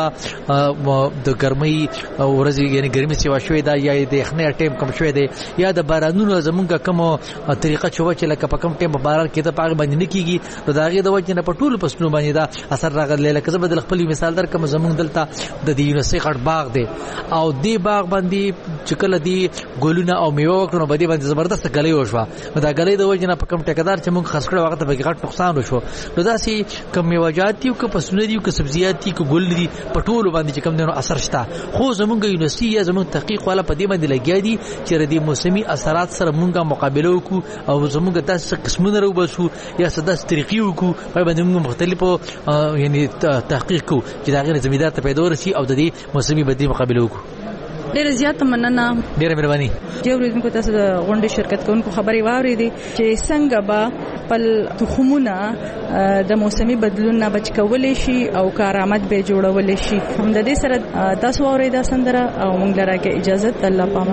د ګرمۍ ورځې یعنی ګرمي سیوا شوې دا یا د یخنۍ ټیم کم شوې دی یا د بارانونو زمونږ کوم طریقه چې لکه په کوم ټیم په باران کې ته پاغه باندې نه کیږي نو دا غي د وجه نه په ټول فصلونو باندې دا اثر راغلی. لکه زه بدل خپل مثال درکم زمونږ دلته د یونیورسيټي غټ باغ دی او دی باغ باندې چې کله دی ګلونه او میوه وکړو باندې باندې زبردست غلې وشو نو دا غلې د وجنه په کم ټیکدار چې موږ خرڅ کړو وخت به غټ نقصان وشو نو دا سي کم میوه‌جات دي او که پسونه دي او که سبزیات دي او ګل دي په ټول باندې چې کم دینو اثر شته. خو زمونږ یونیورسيټي یا زمونږ تحقیق والا په دې باندې لګیا دي چې د موسمي اثرات سره موږ مقابله وکړو او زمونږ تاسو قسمونه راوبسو یا سداس طریقې وکړو په باندې موږ مختلفو یعنی تحقیق کو چې دا غیر زمیدار ته پیدا ورسي او د دې موسمي بدلی مقابله وکړو. ډېر زیات مننه. ډېر مهرباني. چې ورته تاسو د غونډې شرکت کوونکو خبري واورېدې چې څنګه به خپل تخمونه د موسمي بدلون نه بچ کولای شي او کارآمد به جوړول شي. هم د دې سره تاسو اورېدا سندره او موږ لراکه اجازه الله پامه.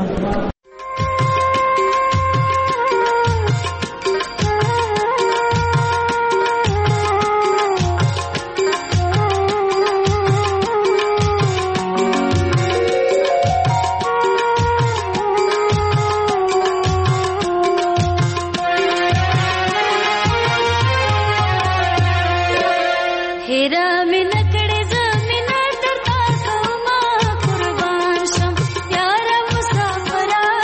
قربان شم یار مسافر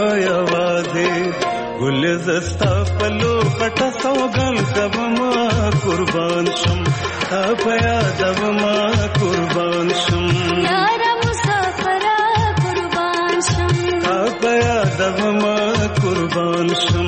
یوازې ګل زستا پلو پټ سوګل کب ما قربان شم تا په یاد ما قربان شم یار مسافر قربان شم تا په یاد ما قربان شم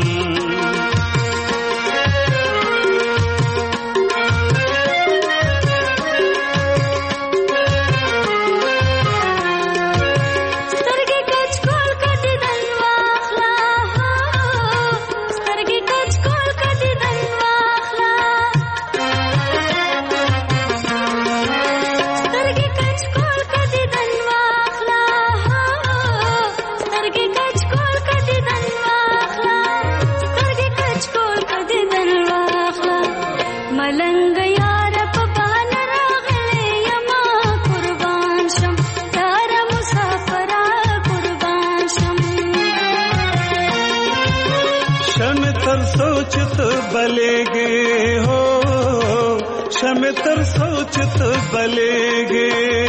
बलेगे हो शम तर सोचत बलेगे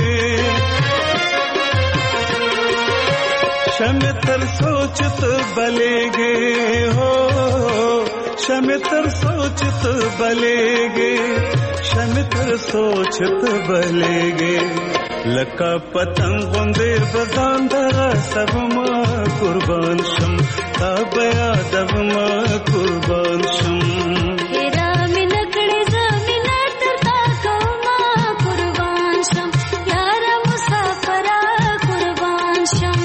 शम तर सोचत बलेगे हो शम तर सोचत बलेगे शम तर सोचत बलेगे लका पतंग बंदे बजान दरा सब मां कुर्बान शम ताबया दब मां कुर्बान शम हेरा मिनकड़े जमीन तरता कौमा कुर्बान शम यार मुसाफरा कुर्बान शम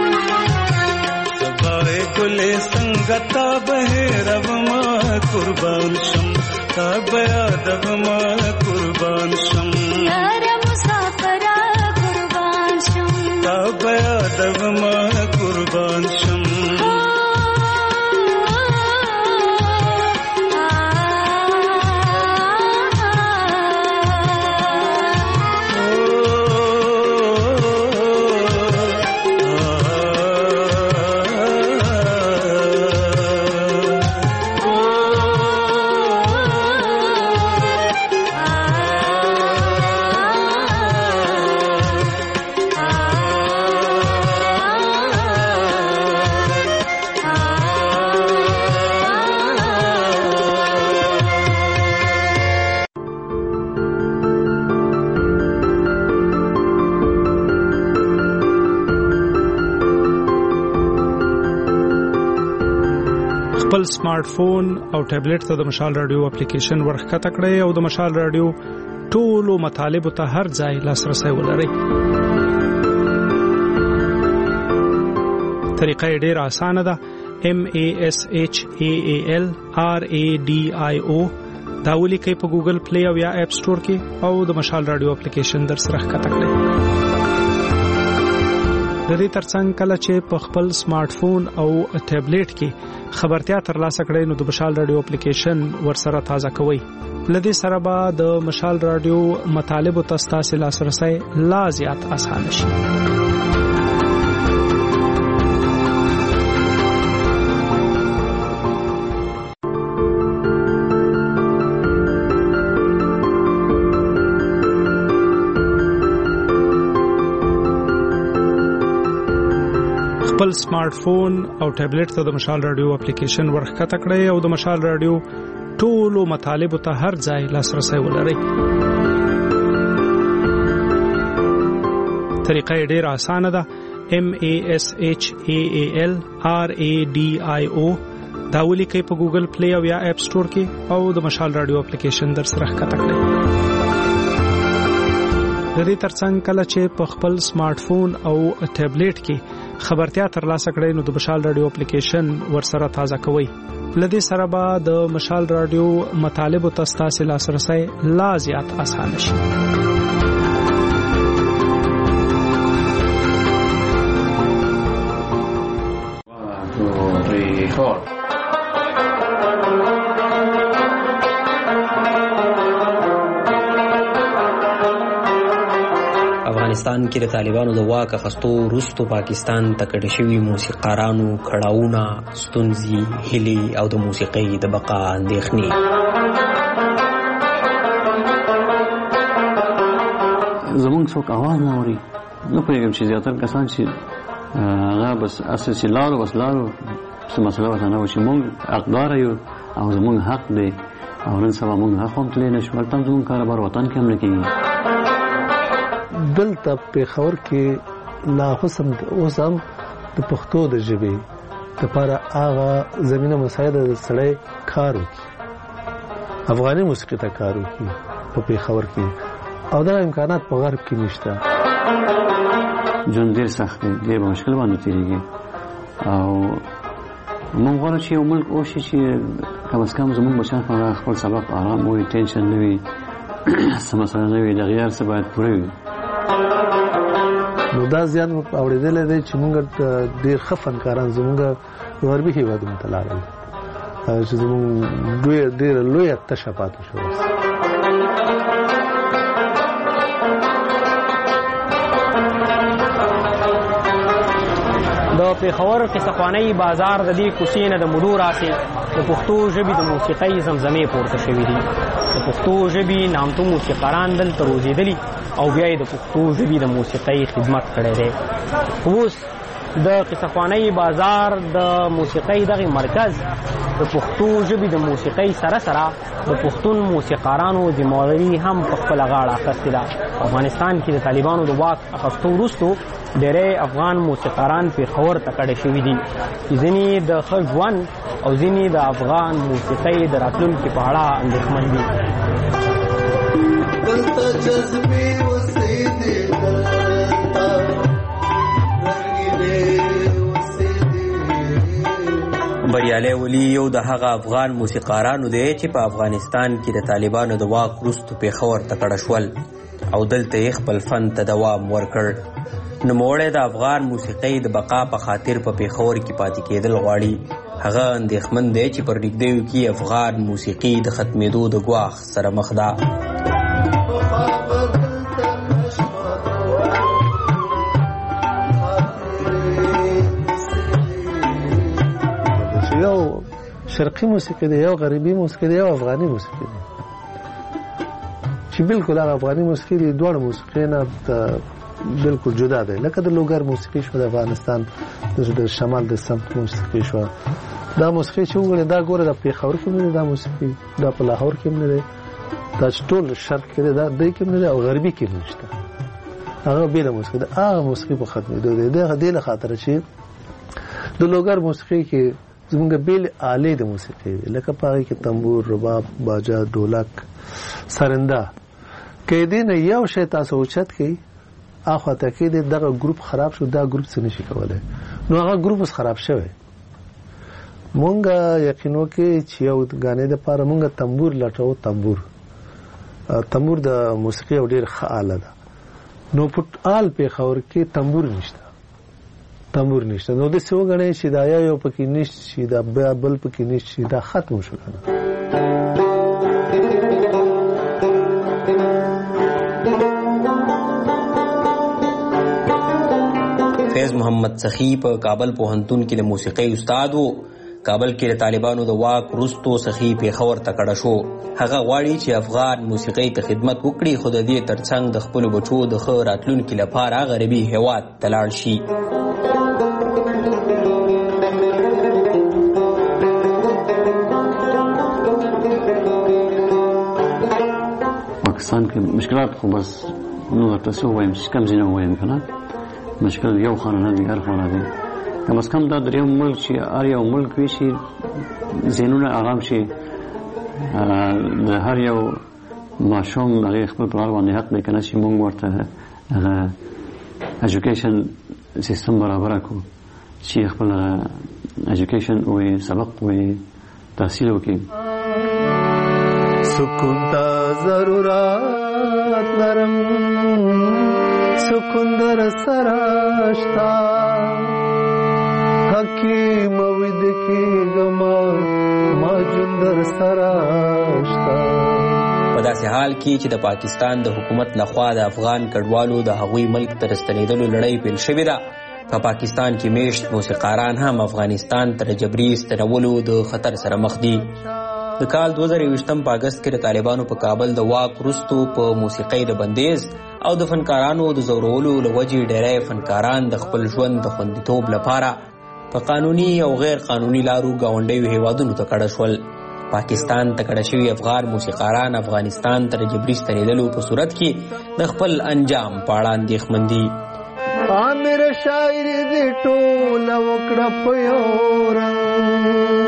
सबाए गुले संगता बहे रब मां कुर्बान शम ताबया दब मां कुर्बान शम यार मुसाफरा कुर्बान शम ताबया दब मां कुर्बान शम خپل سمارټ فون او ټابلیټ ته د مشال رادیو اپلیکیشن ورخکته کړئ او د مشال رادیو ټولو مطالب ته هر ځای لاسرسي ولرئ. طریقه ډیره اسانه ده. M A S H A A L R A D I O دا ولیکئ په ګوګل پلی او یا اپ سٹور کې او د مشال رادیو اپلیکیشن در سره ښکته کړئ. د دې ترڅنګ کله چې په خپل سمارټ فون او ټابلیټ کې خبرتیا ترلاسه کړئ نو د مشال رادیو اپلیکیشن ورسره تازه کوئ. لدې سره به د مشال رادیو مطالب او تاسو لاسرسي لا زیات اسانه شي. خپل سمارټ فون او ټابلیټ ته د مشال رادیو اپلیکیشن ورخکته کړئ او د مشال رادیو ټولو مطالب ته هر ځای لاسرسي ولرئ. طریقه ډیره اسانه ده. M A S H A A L R A D I O دا ولیکئ په ګوګل پلی او یا اپ سٹور کې او د مشال رادیو اپلیکیشن در سره ښکته کړئ. د دې ترڅنګ کله چې په خپل سمارټ فون او ټابلیټ کې خبرتیا ترلاسه کړئ نو د مشال رادیو اپلیکیشن ورسره تازه کوئ. لدې سره به د مشال رادیو مطالب او تاسو لاسرسي لا زیات اسانه شي. افغانستان کې د طالبانو د واک اخیستو وروسته پاکستان ته کډه شوي موسیقارانو کړاوونه، ستونزې، هیلې او د موسیقۍ د بقا اندېښنې. زمونږ څوک اواز نه اوري. نه پوهېږم چې زیاتره کسان چې هغه بس اساسي لارو بس لارو څه مسله وته نه و چې موږ حقدار یو او زموږ حق دی او نن سبا موږ حق هم تللی نه شو هلته هم زموږ کاروبار وطن کې هم نه کېږي. دلته پېښور کې لا حسن اوس هم د پښتو د ژبې دپاره هغه زمینه مساعده د سړی کار وکړي، افغاني موسیقي ته کار وکړي په پېښور کې، او دا امکانات په غرب کې نشته. ژوند ډېر سخت دی، ډېر په مشکل باندې تېرېږي او موږ غواړو چې یو ملک وشي چې کم از کم زموږ بچیان په خپل سبق ارام وي، ټینشن نه وي، څه مسله نه وي، دغې هر څه باید پوره وي. نو دا زیات مو اورېدلی دی چې موږ ډېر ښه فنکاران زموږ غربي هېوادونو ته لاړل چې زموږ ډېره لویه تشه پاتې شوه. د پېښور قصهخوانۍ بازار د دې کوڅې نه د مودو راسې د پښتو ژبې د موسیقۍ زمزمې پورته شوي دي. د پښتو ژبې نامتو موسیقاران دلته روزېدلي او بیا یې د پښتو ژبې د موسیقۍ خدمت کړی دی. اوس د قصهخوانۍ بازار د موسیقۍ دغې مرکز د پښتو ژبې د موسیقۍ سره سره د پښتون موسیقارانو ذمهواري هم په خپله غاړه اخیستې ده. افغانستان کې د طالبانو د واک اخیستو وروستو ډېری افغان موسیقاران پېښور ته کډه شوي دي چې ځینې د ښه ژوند او ځینې د افغان موسیقۍ د راتلونکي په اړه اندېښمن دي. بریالی ولی یو د هغه افغان موسیقارانو دی چې په افغانستان کې د طالبانو د واک وروسته پېښور ته کډه شول او دلته یې خپل فن ته دوام ورکړ. نوموړی د افغان موسیقۍ د بقا په خاطر په پېښور کې پاتې کېدل غواړي. هغه اندېښمن دی چې پر نږدېیو کې افغان موسیقي د ختمېدو د ګواښ سره مخ ده. یو شرقي موسیقي دی، یو غربي موسیقي دی، یو افغاني موسیقي دی چې بالکل هغه افغاني موسیقي دی دواړه موسیقي نه بالکل جدا دی. لکه د لوګر موسیقي شو د افغانستان د شمال د سمت موسیقي شو. دا موسیقي چې وګورئ دا ګوره د پېښور کې هم نه دی، دا موسیقي دا په لاهور کې هم نه دی، دا چې ټول شرق کې دی دا دی کې هم نه دی او غربي کې هم نشته. هغه بېله موسیقي ده، هغه موسیقي په ختمېدو دی. د دې له خاطره چې د لوګر موسیقي کې زمونږ بیل آلې د موسیقي دی، لکه په هغې کې تنبور، رباب، باجا، ډولک، سرنده. که دې نه یو شی تاسو اوچت کړئ اخواته کې دغه ګروپ خراب شو، دا ګروپ څه نشي کولی، نو هغه ګروپ اوس خراب شوی. مونږ یقین وکړئ چې یو ګانې دپاره مونږ تنبور لټوو. تنبور تنبور د موسیقي یو ډېر ښه آله ده، نو په آل پېښور کې تنبور نشته، تنبور نشته. نو داسې وګڼئ چې دا یو پکې نشته شي، دا بل پکې نشته شي، دا ختم شو که نه. فیض محمد سخی په کابل پوهنتون کې د موسیقۍ استاد و. کابل کې د طالبانو د واک وروستو سخی پېښور ته کډه شو. هغه غواړي چې افغان موسیقۍ ته خدمت وکړي، خو د دې ترڅنګ د خپلو بچو د ښه راتلونکي لپاره غربي هېواد ته لاړ شي. پاکستان کې مشکلات خو بس نو درته څه ووایم چې کم ځینې ووایم که نه، مشکل یو خانه نه دی، هر خانه دی. کم از کم دا دریم ملک چې هر یو ملک وي چې ذهنونه آرام شي، د هر یو ماشوم هغې خپل پلار باندې حق دی که نه چې موږ ورته هغه ایجوکیشن سیستم برابره کړو چې خپل ایجوکیشن وي، سبق وي، تحصیل وکړي. سکون تا ضرورت لرم، سکون در سراشتا، حکیم وید کی گما ماجون در سراشتا. په داسې حال کې چې د پاکستان د حکومت لخوا د افغان کډوالو د هغوی ملک ته راستنېدلو لړۍ پیل شوې ده، په پاکستان کې میشت موسیقاران هم افغانستان ته د جبري ستنولو د خطر سره مخ دي. د کال دوه زره یوویشتم په اګست کې د طالبانو په کابل د واک وروستو په موسیقۍ د بندیز او د فنکارانو د زورولو له وجې ډېری فنکاران د خپل ژوند د خوندیتوب لپاره په قانوني او غیر قانوني لارو ګاونډیو هیوادونو ته کډه شول. پاکستان ته کډه شوي افغان موسیقاران افغانستان ته د جبري ستنېدلو په صورت کې د خپل انجام په اړه اندېښمن دي. عامر شاعر دې ټوله وکړه په یو رنګ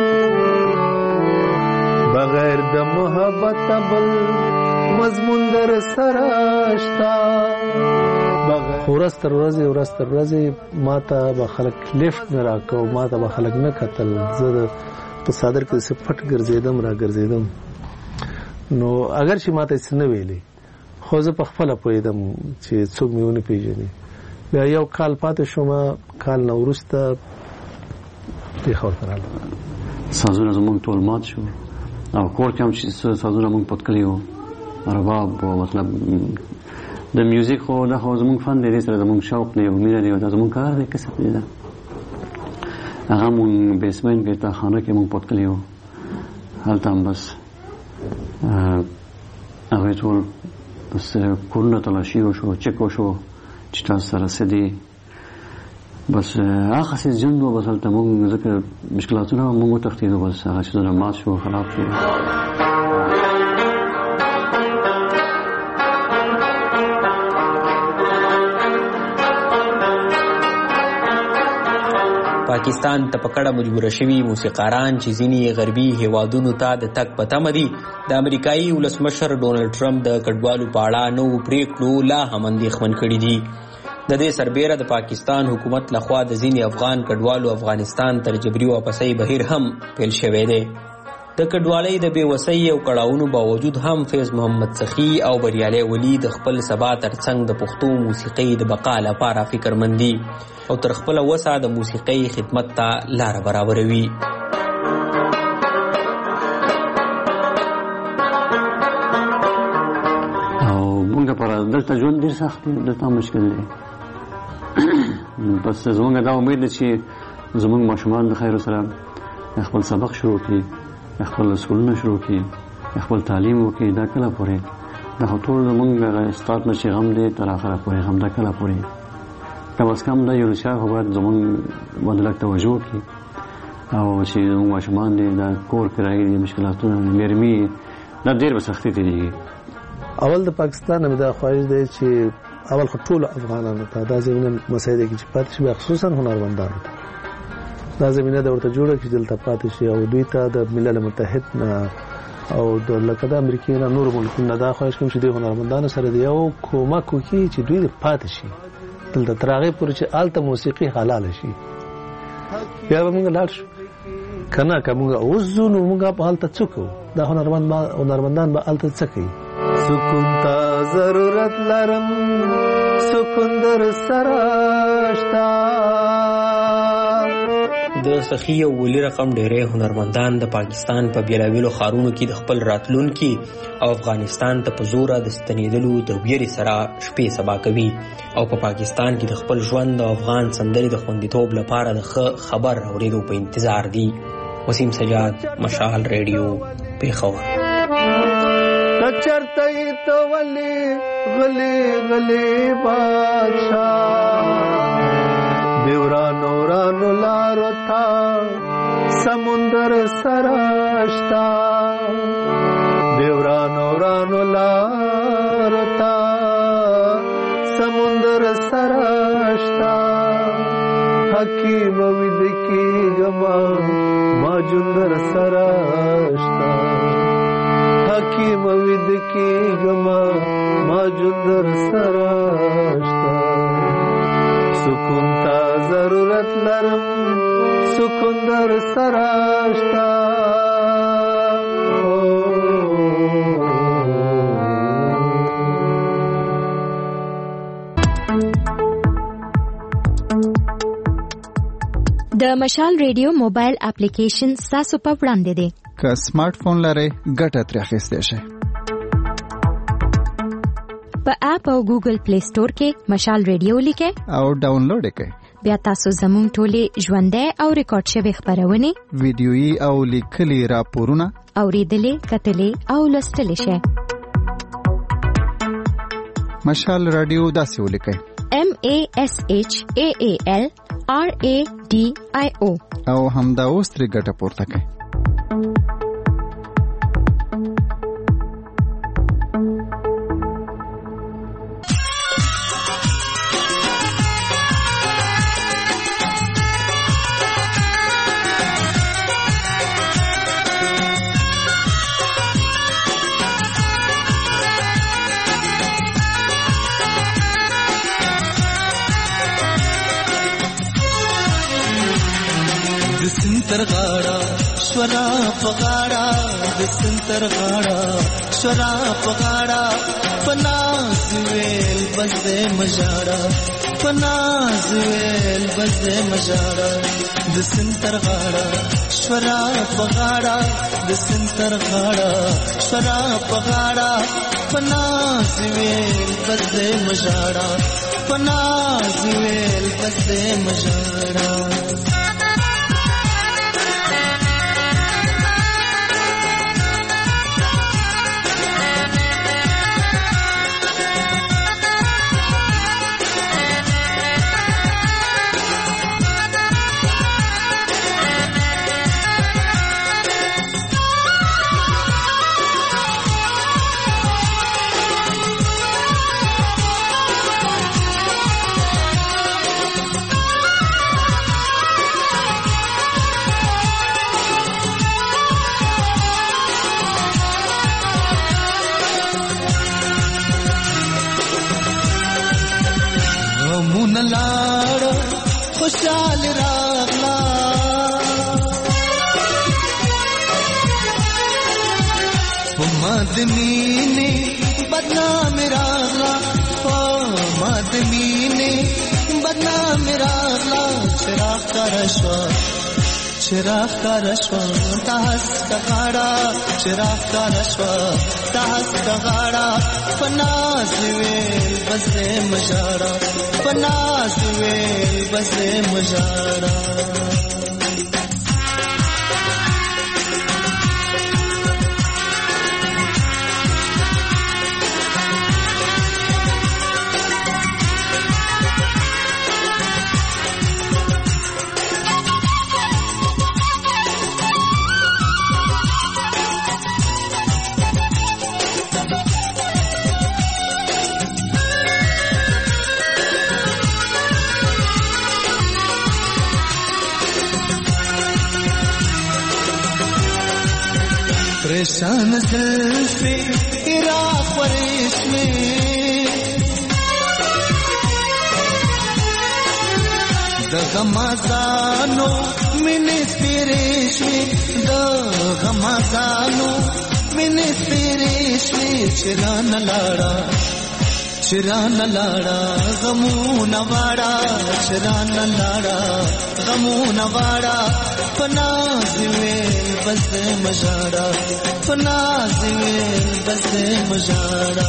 بغیر د محبت بل مضمون در سره شته. ورځ تر ورځې ورځ تر ورځې ما ته به خلک لیفټ نه راکړه، ما ته به خلک نه کتل. زه په صادر کې داسې پټ ګرځېدم را ګرځېدم، نو اگر چې ما ته هېڅ نه ویلې خو زه په خپله پوهېدم چې څوک مې ونه پېژني. بیا یو کال پاتې شوم، کال نه وروسته پېښور ته راغلم. سازونه زموږ ټول مات شو او کور کې هم چې سازونه موږ پتکلي وو، رباب و، مطلب د میوزیک خو دا خو زموږ فن دی، دې سره زموږ شوق دی او مینه دی او دا زموږ کار دی، کسب دی. دا هغه موږ بیسمین کې تا خانه کې موږ پتکلي وو، هلته هم بس هغوی ټول بس کورونه تلاشي وشو، چک وشو چې تاسو سره څه دي. بس هغه څه ژوند و، بس هلته موږ ځکه مشکلاتونه موږ وتښتېدو، بس هغه څیزونه مات شو، خراب شو. پاکستان ته په کډه مجبوره شوي موسیقاران چې ځینې غربي هیوادونو ته د تګ په تمه دي، د امریکایي ولسمشر ډونالډ ټرمپ د کډوالو په اړه نوو پریکړو لا هم اندېښمن کړي دي. د دې سربیره د پاکستان حکومت لخوا د ځینې افغان کډوالو افغانستان تر جبري واپسۍ بهیر هم پیل شوی دی. د کډوالۍ د بېوسۍ او کړاوونو باوجود هم فیض محمد سخي او بریالی ولي د خپل سبا ترڅنګ د پښتو موسیقۍ د بقا لپاره فکرمند دي او تر خپله وسه د موسیقۍ خدمت ته لاره برابروي. او موږ لپاره دلته ژوند ډېر سخت دی، دلته مشکل دی. بس زموږ دا امید ده چې زموږ ماشومان د خیرو سره خپل سبق شروع کړي، خپل سکولونه شروع کړي، خپل تعلیم وکړي. دا کله پورې دا خو ټول زموږ استاد نه چې غم دی تر آخره پورې غم، دا کله پورې کم از کم دا یونیسیف خو باید زموږ باندې لږ توجه وکړي او چې زموږ ماشومان دي دا کور کرایې دي، مشکلاتونه میرمي دا ډېر به سختي تېرېږي. اول د پاکستان نه مې دا خواهش دی چې اول خو ټولو افغانانو ته دا زمینه مسایده کې چې پاتې شي، خصوصا هنرمندانو ته دا زمینه د ورته جوړه کړي دلته پاتې شي او دوی ته د ملل متحد نه او د لکه د امریکې نه نور ملکونو نه دا خواهش کوم چې دوی هنرمندانو سره د یو کومک وکړي چې دوی پاتې شي دلته تر هغې پورې چې هلته موسیقي حلاله شي. بیا به موږ لاړ شو که نه، که موږ اوس ځو نو موږ به هلته څه کوو؟ دا هنرمندان به هلته څه کوي؟ سکون ته ضرورت لرم، سکون در سره شته. د سخي او ولي رقم ډېری هنرمندان د پاکستان په بېلابېلو ښارونو کې د خپل راتلونکي او افغانستان ته په زوره د ستنېدلو د ویرې سره شپې سبا کوي او په پاکستان کې د خپل ژوند او افغان سندرې د خوندیتوب لپاره د ښه خبر اورېدو په انتظار دي. وسیم سجاد، مشال ریډیو، پېښور. چرته یې ته ولې غلې غلې بادشاه د ورانو ورانو لارو ته سمندر سره شته، د ورانو ورانو لارو ته سمندر سره شته. حکیم وید کېږمه ما جندر سره شته، حکیم وید کېږمه ما جندر سره شته. سکون ته ضرورت لرم، سکون در سره شته. د مشال ریډیو موبایل اپلیکیشن ستاسو په وړاندې دی. که سمارټ فون لرئ ګټه ترې اخیستی شئ. په اپ او ګوګل پلی سٹور کې مشال ریډیو لیکئ او ډاونلوډ یې کړئ. بیا تاسو زموږ ټولې ژوندۍ او ریکارډ شوې خپرونې، ویډیويي او لیکلي راپورونه اورېدلې، کتلې او لوستلی شئ. مشال رادیو داسې ولیکئ M A S H A A L R A D I O او همدا اوس ترې ګټه پورته کړئ. سنتر غاړه شورا پغاړه د سنتر غاړه شورا پغاړه پناز ویل بزه مجاړه پناز ویل بزه مجاړه د سنتر غاړه شورا پغاړه د سنتر غاړه شورا پغاړه پناز ویل بزه مجاړه پناز ویل بزه مجاړه خوشال راغلا مدنی بدنام راغلا مدنی بدنام راغلا چراغ کا رشوا چراغ کا رشوا تاس کا غاڑا چراغ کا رشوا تاس کا غاڑا پناز ویل بزے مجاڑا پناز ویل بزے مجاڑا परेशान जुल्फे इराक वरेश में दगमजानो मिने पेरेश में दगमजानो मिने पेरेश में चिरान लाड़ा चिरान लाड़ा गमू नवाड़ा चिरान लाड़ा गमू नवाड़ा पनाज वेल बसे मजाड़ा पनाज वेल बसे मजाड़ा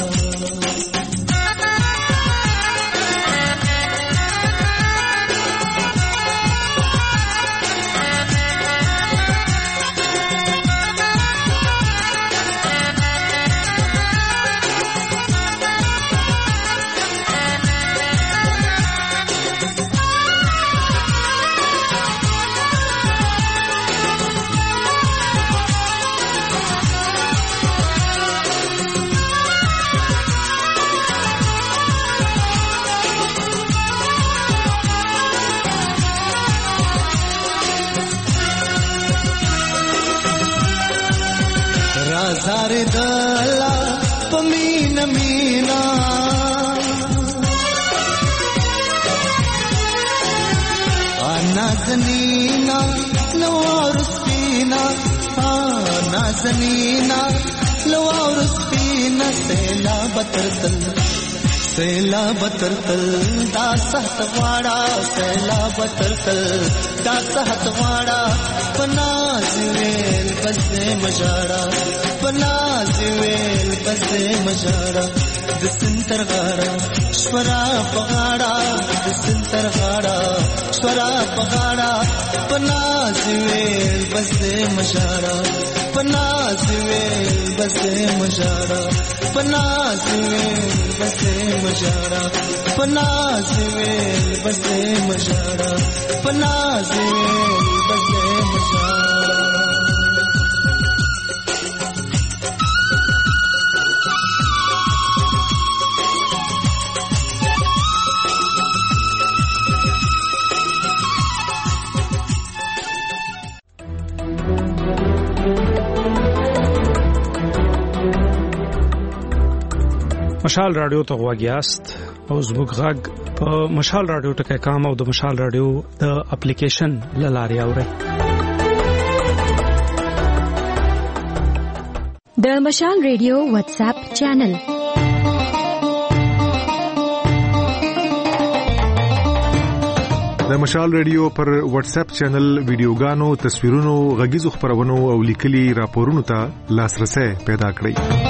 राजारे दला पमीन मीना नाज़नीना नवार स्पीना नाज़नीना नवार स्पीना सेला बतरतल सेला बतरतल दासहत वाड़ा सेला बतरतल दासहत वाड़ा पनाज वेल बसे मजाड़ा पनाज वेल बसे मजाड़ा दिसंतर गाड़ा स्वरा पगाड़ा दिसंतर गाड़ा स्वरा पगाड़ा पनाज वेल बसे मजाड़ा پناز ویل بسې مجارا پناز ویل بسې مجارا پناز ویل بسې مجارا پناز ویل بسې مجارا مشال رادیو ته غواګیاست او زموږ غږ په مشال رادیو ټکي کام او د مشال رادیو د اپلیکیشن لاري اوري. د مشال رادیو واتس اپ چینل د مشال رادیو پر واتس اپ چینل ویډیوګانو، تصویرونو، غږیزو خبرونو او لیکلي راپورونو ته لاسرسي پیدا کړئ.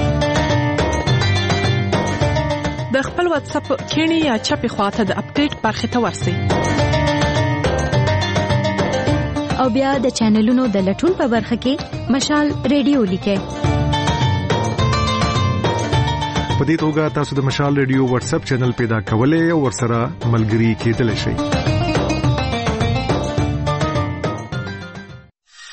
د خپل واتس اپ کینی یا چپی خواته د اپډیټ برخه ته ورسئ او بیا د چینلونو د لټون په برخه کې مشال رادیو لیکئ. په دې توګه تاسو د مشال رادیو واتس اپ چینل پیدا کولای او ورسره ملګري کېدلی شئ.